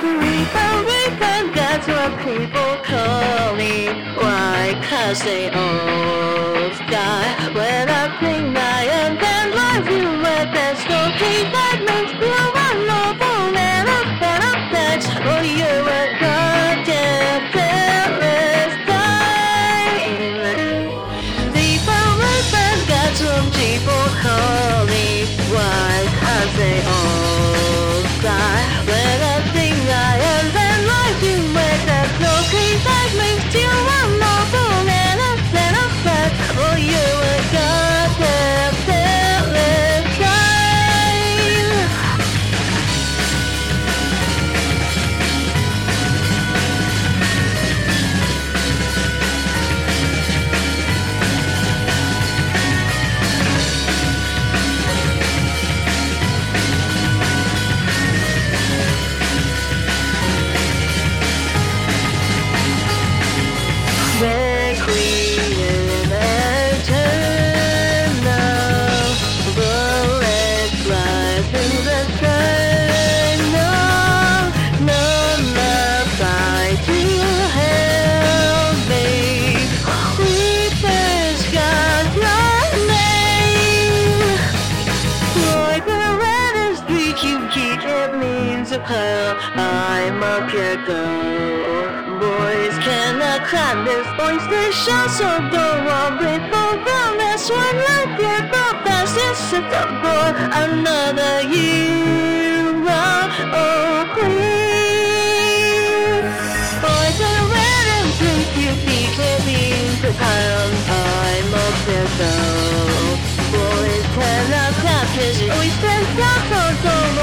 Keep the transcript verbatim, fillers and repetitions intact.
Reaper, reaper, that's what people call me. Why? Cause they all die. When I think I am then life you where there's no peace that makes you vulnerable and up and up that's oh you're a goddamn Philistine. Reaper, reaper, that's what people call me. Why? Cause they all die. When I think I am then life you where there's no peace that makes you vulnerable and up and up that's oh you're a goddamn Philistine. Requiem eternal, bullets fly through the sky. No, no love fight to help me. Reapers got your name. Like the red street, you keep it means a pearl. I'm up your girl. Boys cannot climb this oyster shell, so go on with both them. That's one like your the best is a boy. Another hero, oh please. Boys are red and blue, you keep it means a pearl. I'm up your girl. Boys cannot climb this oyster shell, so go